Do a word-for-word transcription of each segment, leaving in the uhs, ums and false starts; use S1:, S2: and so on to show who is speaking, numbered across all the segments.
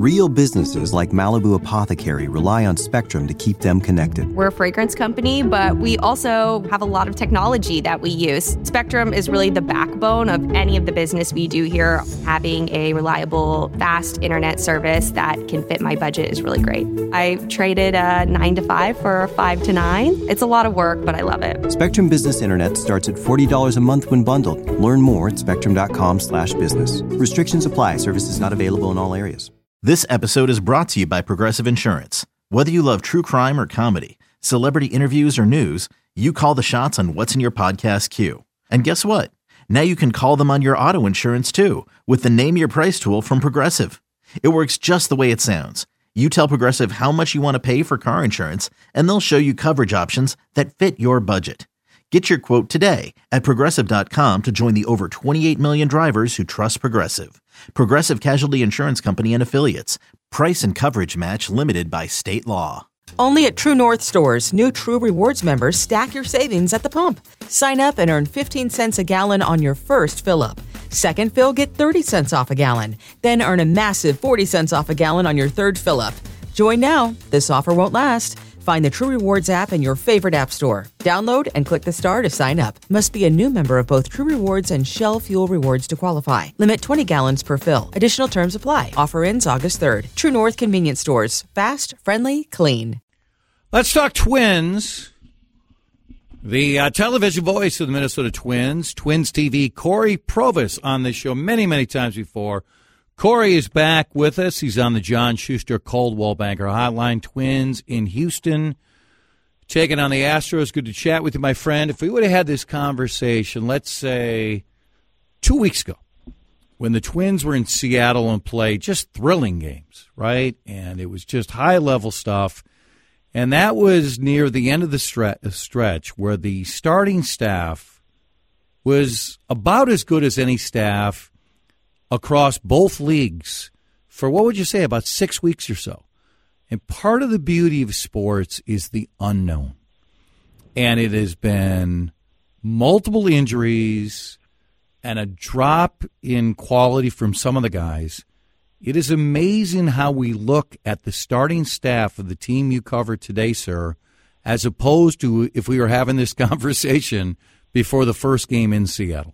S1: Real businesses like Malibu Apothecary rely on Spectrum to keep them connected.
S2: We're a fragrance company, but we also have a lot of technology that we use. Spectrum is really the backbone of any of the business we do here. Having a reliable, fast internet service that can fit my budget is really great. I traded a nine to five for a five to nine. It's a lot of work, but I love it.
S1: Spectrum Business Internet starts at forty dollars a month when bundled. Learn more at spectrum.com slash business. Restrictions apply. Services not available in all areas.
S3: This episode is brought to you by Progressive Insurance. Whether you love true crime or comedy, celebrity interviews or news, you call the shots on what's in your podcast queue. And guess what? Now you can call them on your auto insurance too with the Name Your Price tool from Progressive. It works just the way it sounds. You tell Progressive how much you want to pay for car insurance, and they'll show you coverage options that fit your budget. Get your quote today at Progressive dot com to join the over twenty-eight million drivers who trust Progressive. Progressive Casualty Insurance Company and Affiliates. Price and coverage match limited by state law.
S4: Only at True North stores, new True Rewards members stack your savings at the pump. Sign up and earn fifteen cents a gallon on your first fill-up. Second fill, get thirty cents off a gallon. Then earn a massive forty cents off a gallon on your third fill-up. Join now. This offer won't last. Find the True Rewards app in your favorite app store. Download and click the star to sign up. Must be a new member of both True Rewards and Shell Fuel Rewards to qualify. Limit twenty gallons per fill. Additional terms apply. Offer ends August third. True North Convenience Stores. Fast, friendly, clean.
S5: Let's talk Twins. The uh, television voice of the Minnesota Twins, Twins T V, Corey Provus, on this show many, many times before. Corey is back with us. He's on the John Schuster Coldwell Banker Hotline. Twins in Houston, taking on the Astros. Good to chat with you, my friend. If we would have had this conversation, let's say two weeks ago, when the Twins were in Seattle and played just thrilling games, right? And it was just high-level stuff. And that was near the end of the stre- stretch where the starting staff was about as good as any staff across both leagues for, what would you say, about six weeks or so. And part of the beauty of sports is the unknown. And it has been multiple injuries and a drop in quality from some of the guys. It is amazing how we look at the starting staff of the team you covered today, sir, as opposed to if we were having this conversation before the first game in Seattle.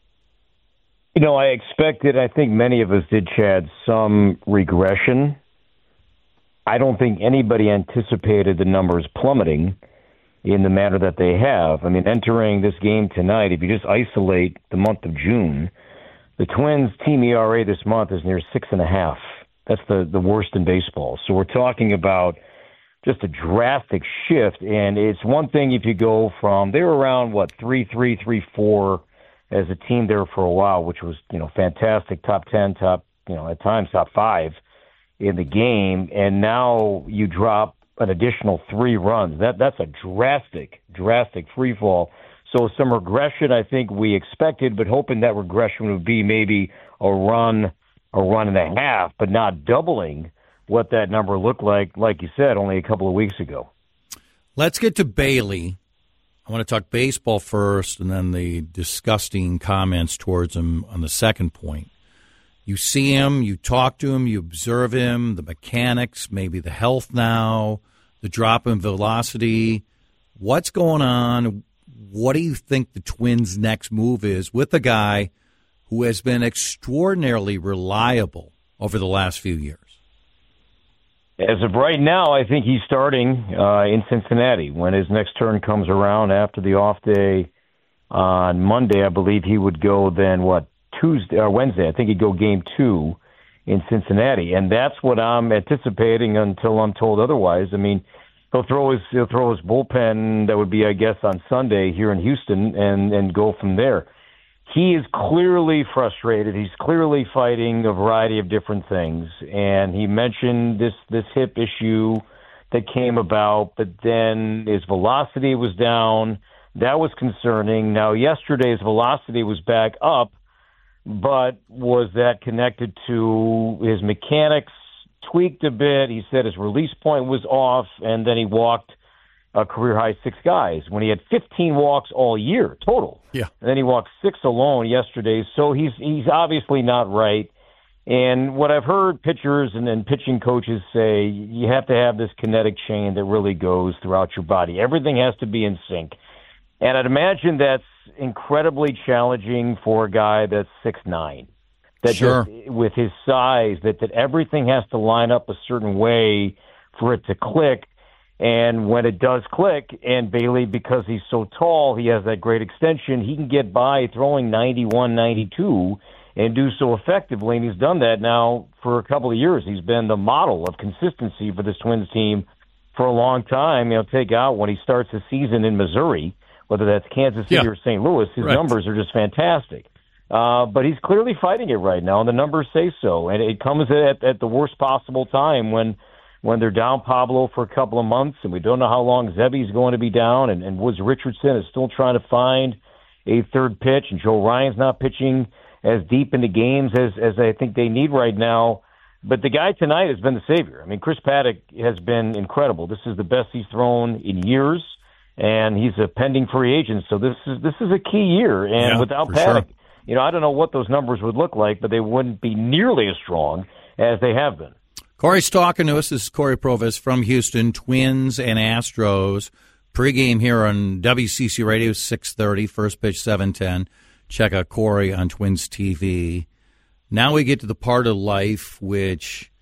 S6: You know, I expected, I think many of us did, Chad, some regression. I don't think anybody anticipated the numbers plummeting in the manner that they have. I mean, entering this game tonight, if you just isolate the month of June, the Twins' team E R A this month is near six and a half. That's the, the worst in baseball. So we're talking about just a drastic shift, and it's one thing if you go from, they were around, what, three three, three four as a team there for a while, which was, you know, fantastic, top ten, top, you know, at times top five in the game, and now you drop an additional three runs. That That's a drastic, drastic free fall. So some regression I think we expected, but hoping that regression would be maybe a run, a run and a half, but not doubling what that number looked like, like you said, only a couple of weeks ago.
S5: Let's get to Bailey. I want to talk baseball first and then the disgusting comments towards him on the second point. You see him, you talk to him, you observe him, the mechanics, maybe the health now, the drop in velocity. What's going on? What do you think the Twins' next move is with a guy who has been extraordinarily reliable over the last few years?
S6: As of right now, I think he's starting uh, in Cincinnati. When his next turn comes around after the off day on Monday, I believe he would go then, what, Tuesday or Wednesday? I think he'd go game two in Cincinnati. And that's what I'm anticipating until I'm told otherwise. I mean, he'll throw his he'll throw his bullpen, that would be, I guess, on Sunday here in Houston, and, and go from there. He is clearly frustrated. He's clearly fighting a variety of different things. And he mentioned this, this hip issue that came about, but then his velocity was down. That was concerning. Now, yesterday's velocity was back up, but was that connected to his mechanics tweaked a bit? He said his release point was off, and then he walked a career-high six guys when he had fifteen walks all year total.
S5: Yeah.
S6: And then he walked six alone yesterday. So he's he's obviously not right. And what I've heard pitchers and, and pitching coaches say, you have to have this kinetic chain that really goes throughout your body. Everything has to be in sync. And I'd imagine that's incredibly challenging for a guy that's six nine. That
S5: sure.
S6: just, with his size, that, that everything has to line up a certain way for it to click. And when it does click, and Bailey, because he's so tall, he has that great extension, he can get by throwing ninety-one, ninety-two and do so effectively. And he's done that now for a couple of years. He's been the model of consistency for this Twins team for a long time. You know, take out when he starts the season in Missouri, whether that's Kansas City
S5: yeah.
S6: or Saint Louis, his
S5: right.
S6: numbers are just fantastic. Uh, but he's clearly fighting it right now, and the numbers say so. And it comes at, at the worst possible time when when they're down Pablo for a couple of months, and we don't know how long Zebby's going to be down, and, and Woods Richardson is still trying to find a third pitch, and Joe Ryan's not pitching as deep into games as, as I think they need right now. But the guy tonight has been the savior. I mean, Chris Paddack has been incredible. This is the best he's thrown in years, and he's a pending free agent, so this is this is a key year. And
S5: yeah,
S6: without
S5: for
S6: Paddack,
S5: sure.
S6: you know, I don't know what those numbers would look like, but they wouldn't be nearly as strong as they have been.
S5: Corey's talking to us. This is Corey Provus from Houston, Twins and Astros. Pregame here on W C C Radio, six thirty, first pitch seven ten. Check out Corey on Twins T V. Now we get to the part of life which,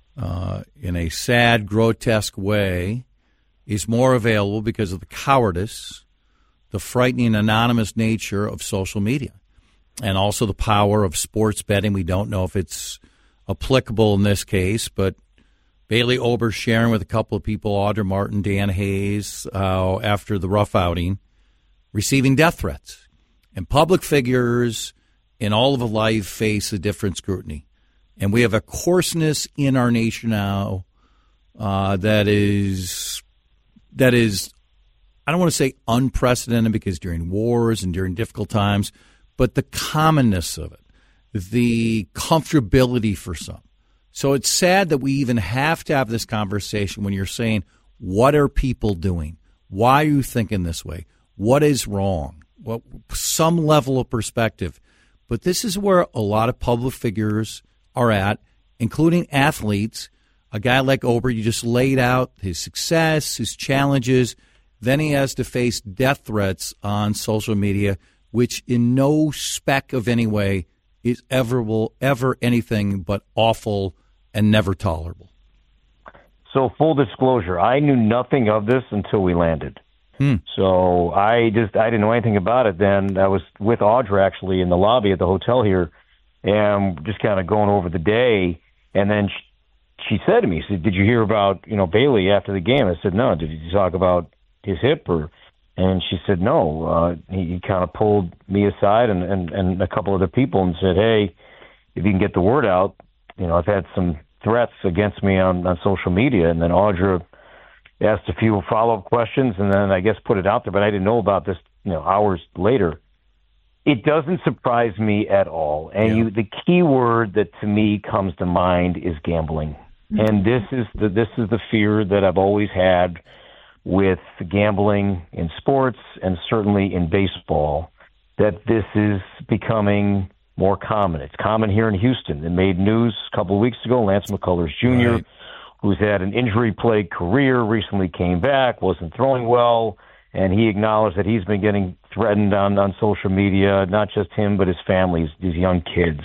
S5: uh, in a sad, grotesque way, is more available because of the cowardice, the frightening, anonymous nature of social media, and also the power of sports betting. We don't know if it's applicable in this case, but Bailey Ober sharing with a couple of people, Audra Martin, Dan Hayes, uh, after the rough outing, receiving death threats. And public figures in all of life face a different scrutiny. And we have a coarseness in our nation now uh, that is, that is, I don't want to say unprecedented because during wars and during difficult times, but the commonness of it, the comfortability for some. So it's sad that we even have to have this conversation when you're saying, what are people doing? Why are you thinking this way? What is wrong? Well, some level of perspective. But this is where a lot of public figures are at, including athletes. A guy like Ober, you just laid out his success, his challenges. Then he has to face death threats on social media, which in no speck of any way is ever will ever anything but awful and never tolerable.
S6: So full disclosure, I knew nothing of this until we landed. Hmm. So I just I didn't know anything about it then. I was with Audra actually in the lobby at the hotel here, and just kind of going over the day. And then she, she said to me, she said, "Did you hear about you know Bailey after the game?" I said, "No." "Did you talk about his hip or?" And she said, "No." Uh, he, he kind of pulled me aside and, and and a couple other people and said, "Hey, if you can get the word out, you know I've had some threats against me on on social media." And then Audra asked a few follow-up questions, and then I guess put it out there, but I didn't know about this, you know, hours later. It doesn't surprise me at all. And yeah. you, the key word that to me comes to mind is gambling. Mm-hmm. And this is the this is the fear that I've always had with gambling in sports and certainly in baseball, that this is becoming more common. It's common here in Houston. It made news a couple of weeks ago. Lance McCullers Junior, right, who's had an injury-plagued career, recently came back, wasn't throwing well, and he acknowledged that he's been getting threatened on, on social media, not just him, but his family, these young kids.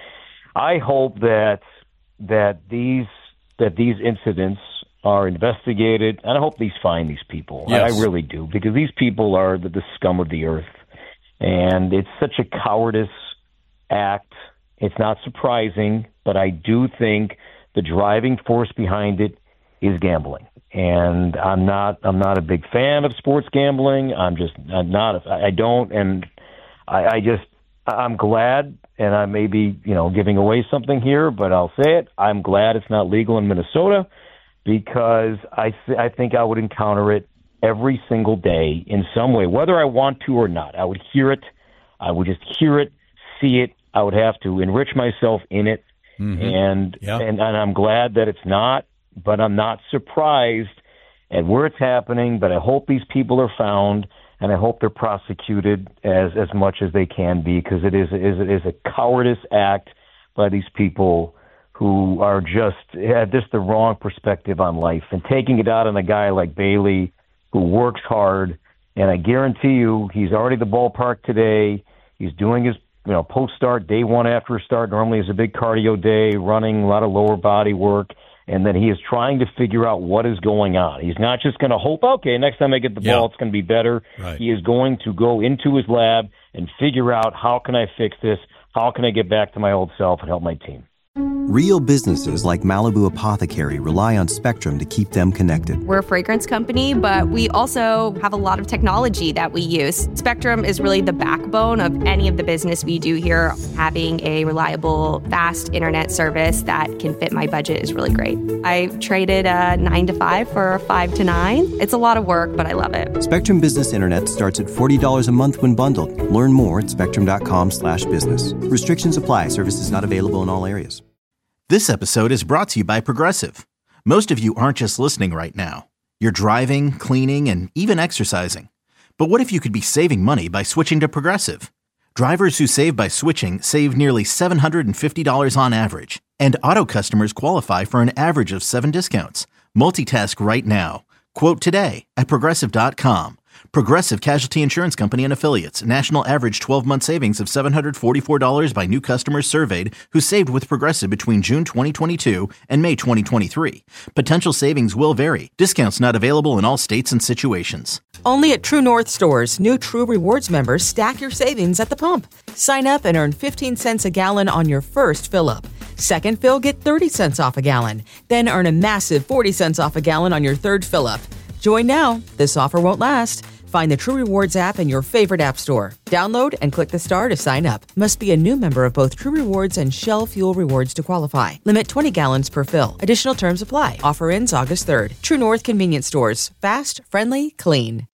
S6: I hope that that these that these incidents are investigated, and I hope these find these people.
S5: Yes.
S6: I really do, because these people are the, the scum of the earth, and it's such a cowardice act. It's not surprising, but I do think the driving force behind it is gambling. And I'm not I'm not a big fan of sports gambling. I'm just I'm not I don't and I, I just I'm glad, and I may be, you know, giving away something here, but I'll say it. I'm glad it's not legal in Minnesota, because I th- I think I would encounter it every single day in some way, whether I want to or not. I would hear it. I would just hear it, see it. I would have to enrich myself in it. Mm-hmm. And,
S5: yeah.
S6: and and I'm glad that it's not, but I'm not surprised at where it's happening. But I hope these people are found, and I hope they're prosecuted as, as much as they can be, because it is, is it is a cowardice act by these people who are just have just the wrong perspective on life and taking it out on a guy like Bailey who works hard. And I guarantee you, he's already at the ballpark today. He's doing his, you know, post-start, day one after a start. Normally is a big cardio day, running a lot of lower body work. And then he is trying to figure out what is going on. He's not just going to hope, okay, next time I get the ball,
S5: yeah.
S6: it's going to be better.
S5: Right.
S6: He is going to go into his lab and figure out, how can I fix this? How can I get back to my old self and help my team?
S1: Real businesses like Malibu Apothecary rely on Spectrum to keep them connected.
S2: We're a fragrance company, but we also have a lot of technology that we use. Spectrum is really the backbone of any of the business we do here. Having a reliable, fast internet service that can fit my budget is really great. I traded a nine to five for a five to nine. It's a lot of work, but I love it.
S1: Spectrum Business Internet starts at forty dollars a month when bundled. Learn more at spectrum.com slash business. Restrictions apply. Services not available in all areas.
S3: This episode is brought to you by Progressive. Most of you aren't just listening right now. You're driving, cleaning, and even exercising. But what if you could be saving money by switching to Progressive? Drivers who save by switching save nearly seven hundred fifty dollars on average. And auto customers qualify for an average of seven discounts. Multitask right now. Quote today at Progressive dot com. Progressive Casualty Insurance Company and Affiliates. National average twelve-month savings of seven hundred forty-four dollars by new customers surveyed who saved with Progressive between June twenty twenty-two and May twenty twenty-three. Potential savings will vary. Discounts not available in all states and situations.
S4: Only at True North stores, new True Rewards members stack your savings at the pump. Sign up and earn fifteen cents a gallon on your first fill-up. Second fill, get thirty cents off a gallon. Then earn a massive forty cents off a gallon on your third fill-up. Join now. This offer won't last. Find the True Rewards app in your favorite app store. Download and click the star to sign up. Must be a new member of both True Rewards and Shell Fuel Rewards to qualify. Limit twenty gallons per fill. Additional terms apply. Offer ends August third. True North Convenience Stores. Fast, friendly, clean.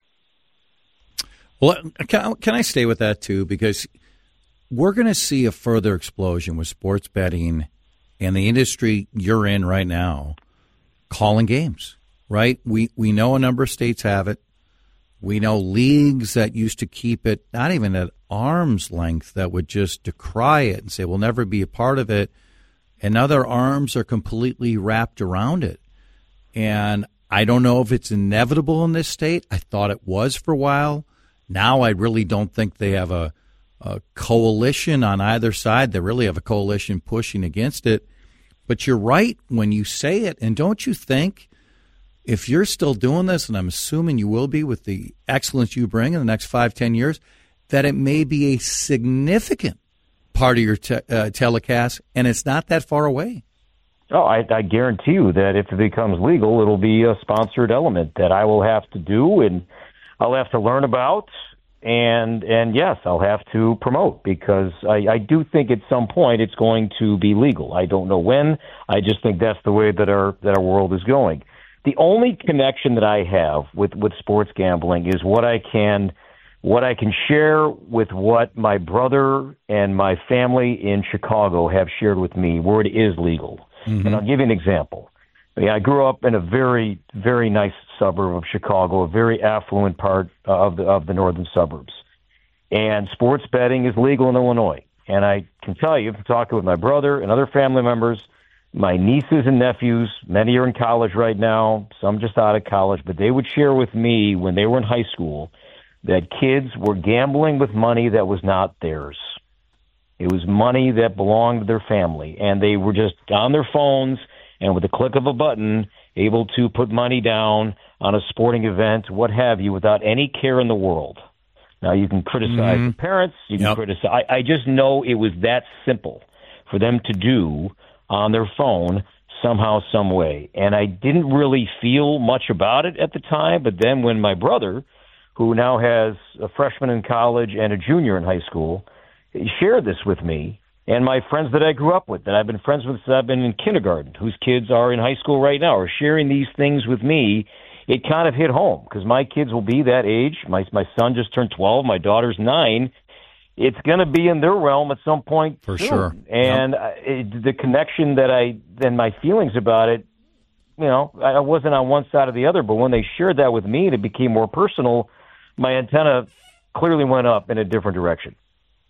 S5: Well, can I, can I stay with that, too? Because we're going to see a further explosion with sports betting and the industry you're in right now calling games, right? We, we know a number of states have it. We know leagues that used to keep it not even at arm's length that would just decry it and say we'll never be a part of it. And now their arms are completely wrapped around it. And I don't know if it's inevitable in this state. I thought it was for a while. Now I really don't think they have a, a coalition on either side. They really have a coalition pushing against it. But you're right when you say it. And don't you think if you're still doing this, and I'm assuming you will be with the excellence you bring in the next five, ten years, that it may be a significant part of your te- uh, telecast, and it's not that far away.
S6: Oh, I, I guarantee you that if it becomes legal, it'll be a sponsored element that I will have to do and I'll have to learn about, and and yes, I'll have to promote because I, I do think at some point it's going to be legal. I don't know when. I just think that's the way that our that our world is going. The only connection that I have with, with sports gambling is what I can what I can share with what my brother and my family in Chicago have shared with me, where it is legal. Mm-hmm. And I'll give you an example. I mean, I grew up in a very, very nice suburb of Chicago, a very affluent part of the of the northern suburbs. And sports betting is legal in Illinois. And I can tell you, from talking with my brother and other family members, my nieces and nephews, many are in college right now, some just out of college, but they would share with me when they were in high school that kids were gambling with money that was not theirs. It was money that belonged to their family, and they were just on their phones and with the click of a button able to put money down on a sporting event, what have you, without any care in the world. Now, you can criticize mm-hmm. the parents. You can yep. criticize. I, I just know it was that simple for them to do on their phone somehow, some way. And I didn't really feel much about it at the time, but then when my brother, who now has a freshman in college and a junior in high school, shared this with me, and my friends that I grew up with, that I've been friends with since I've been in kindergarten, whose kids are in high school right now, are sharing these things with me, it kind of hit home, because my kids will be that age. My my son just turned twelve. My daughter's nine. It's going to be in their realm at some point
S5: For
S6: soon.
S5: sure.
S6: And
S5: yep.
S6: it, the connection that I, and my feelings about it, you know, I wasn't on one side or the other, but when they shared that with me and it became more personal, my antenna clearly went up in a different direction.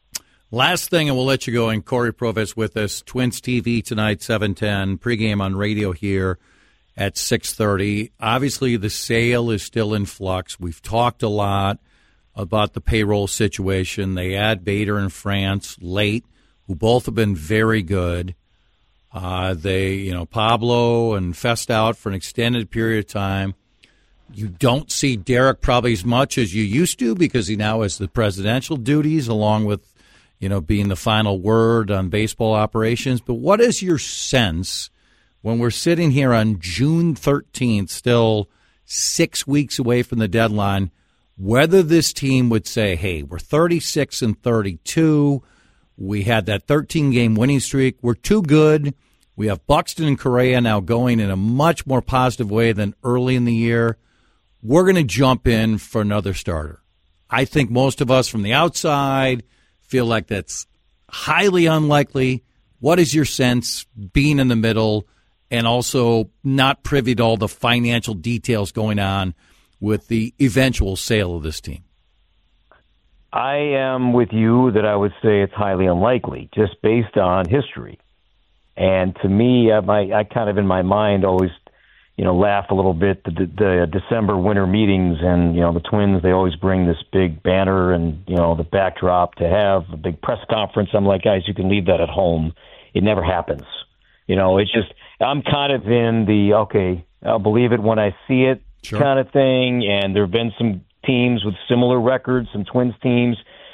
S5: Last thing, and we'll let you go, and Corey Provus with us, Twins T V tonight, seven ten, pregame on radio here at six thirty. Obviously, the sale is still in flux. We've talked a lot about the payroll situation. They add Bader and France late, who both have been very good. Uh, they, you know, Pablo and Fest out for an extended period of time. You don't see Derek probably as much as you used to because he now has the presidential duties along with, you know, being the final word on baseball operations. But what is your sense when we're sitting here on June thirteenth, still six weeks away from the deadline, whether this team would say, hey, we're thirty-six and thirty-two, we had that thirteen-game winning streak, we're too good, we have Buxton and Correa now going in a much more positive way than early in the year, we're going to jump in for another starter. I think most of us from the outside feel like that's highly unlikely. What is your sense being in the middle and also not privy to all the financial details going on with the eventual sale of this team?
S6: I am with you that I would say it's highly unlikely, just based on history. And to me, I, my, I kind of in my mind always, you know, laugh a little bit. The, the December winter meetings, and you know, the Twins, they always bring this big banner and you know the backdrop to have a big press conference. I'm like, guys, you can leave that at home. It never happens. You know, it's just I'm kind of in the okay, I'll believe it when I see it sure. kind of thing. And there have been some teams with similar records, some Twins teams,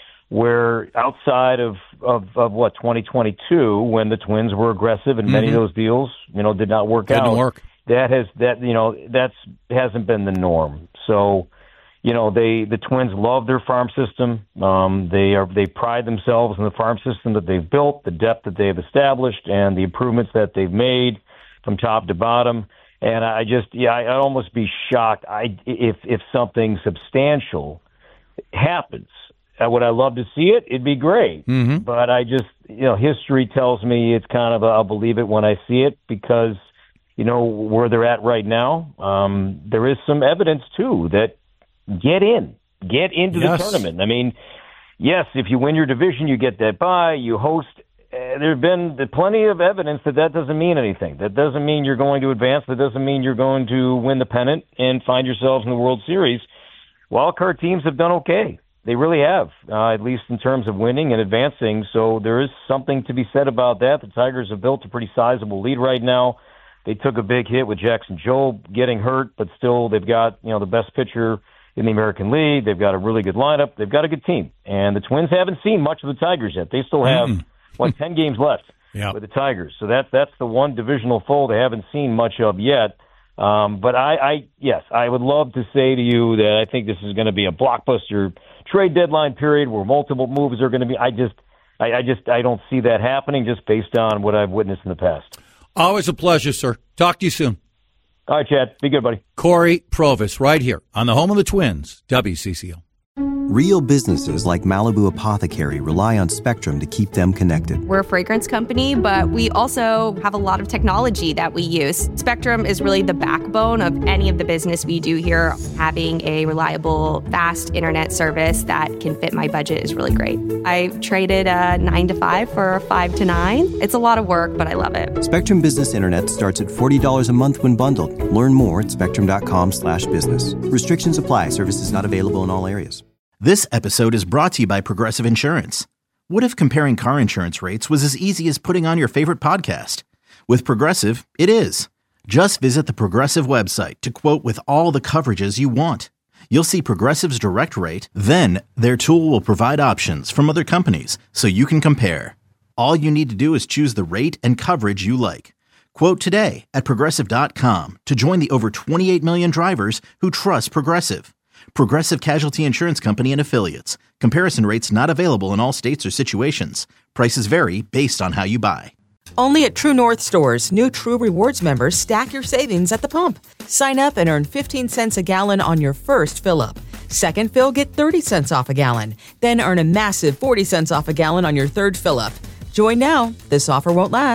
S6: where outside of, of, of what, twenty twenty-two, when the Twins were aggressive and mm-hmm. many of those deals, you know, did not work
S5: Didn't
S6: out.
S5: Work.
S6: That has that you know that's hasn't been the norm. So, you know, they the Twins love their farm system. Um, they are they pride themselves in the farm system that they've built, the depth that they've established, and the improvements that they've made from top to bottom. And I just yeah, I, I'd almost be shocked I if if something substantial happens. Uh, would I love to see it? It'd be great. Mm-hmm. But I just you know history tells me it's kind of a, I'll believe it when I see it because. You know, where they're at right now, um, there is some evidence, too, that get in. Get into yes. the tournament. I mean, yes, if you win your division, you get that bye, you host. Uh, there have been plenty of evidence that that doesn't mean anything. That doesn't mean you're going to advance. That doesn't mean you're going to win the pennant and find yourselves in the World Series. Wildcard teams have done okay. They really have, uh, at least in terms of winning and advancing. So there is something to be said about that. The Tigers have built a pretty sizable lead right now. They took a big hit with Jackson Jobe getting hurt, but still they've got, you know, the best pitcher in the American League. They've got a really good lineup. They've got a good team. And the Twins haven't seen much of the Tigers yet. They still have, mm. what, ten games left yep. with the Tigers. So that's, that's the one divisional foe they haven't seen much of yet. Um, but I, I, yes, I would love to say to you that I think this is going to be a blockbuster trade deadline period where multiple moves are going to be. I just, I, I just, I don't see that happening just based on what I've witnessed in the past.
S5: Always a pleasure, sir. Talk to you soon.
S6: All right, Chad. Be good, buddy.
S5: Corey Provus, right here on the home of the Twins, W C C L.
S1: Real businesses like Malibu Apothecary rely on Spectrum to keep them connected.
S2: We're a fragrance company, but we also have a lot of technology that we use. Spectrum is really the backbone of any of the business we do here. Having a reliable, fast internet service that can fit my budget is really great. I traded a nine to five for a five to nine. It's a lot of work, but I love it.
S1: Spectrum Business Internet starts at forty dollars a month when bundled. Learn more at spectrum.com slash business. Restrictions apply. Services not available in all areas.
S3: This episode is brought to you by Progressive Insurance. What if comparing car insurance rates was as easy as putting on your favorite podcast? With Progressive, it is. Just visit the Progressive website to quote with all the coverages you want. You'll see Progressive's direct rate, then their tool will provide options from other companies so you can compare. All you need to do is choose the rate and coverage you like. Quote today at Progressive dot com to join the over twenty-eight million drivers who trust Progressive. Progressive Casualty Insurance Company and Affiliates. Comparison rates not available in all states or situations. Prices vary based on how you buy.
S4: Only at True North stores, new True Rewards members stack your savings at the pump. Sign up and earn fifteen cents a gallon on your first fill-up. Second fill, get thirty cents off a gallon. Then earn a massive forty cents off a gallon on your third fill-up. Join now. This offer won't last.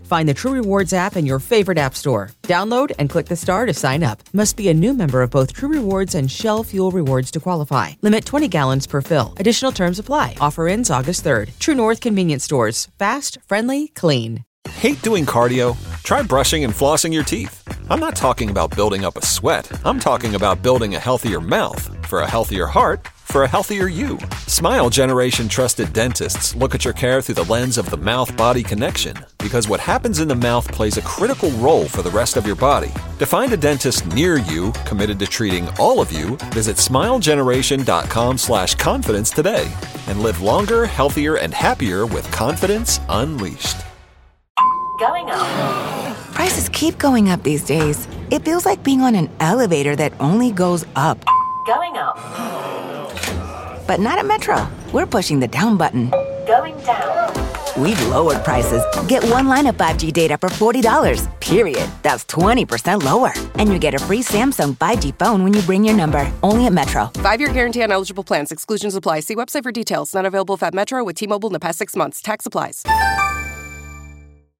S4: Find the True Rewards app in your favorite app store. Download and click the star to sign up. Must be a new member of both True Rewards and Shell Fuel Rewards to qualify. Limit twenty gallons per fill. Additional terms apply. Offer ends August third. True North Convenience Stores. Fast, friendly, clean.
S7: Hate doing cardio? Try brushing and flossing your teeth. I'm not talking about building up a sweat. I'm talking about building a healthier mouth. For a healthier heart, for a healthier you. Smile Generation trusted dentists look at your care through the lens of the mouth-body connection, because what happens in the mouth plays a critical role for the rest of your body. To find a dentist near you committed to treating all of you, visit smilegeneration.com slash confidence today and live longer, healthier, and happier with confidence unleashed.
S8: Going up. Prices keep going up these days. It feels like being on an elevator that only goes up. Going up. But not at Metro. We're pushing the down button. Going down. We've lowered prices. Get one line of five G data for forty dollars, period. That's twenty percent lower. And you get a free Samsung five G phone when you bring your number. Only at Metro.
S9: Five-year guarantee on eligible plans. Exclusions apply. See website for details. Not available at Metro with T-Mobile in the past six months. Tax applies.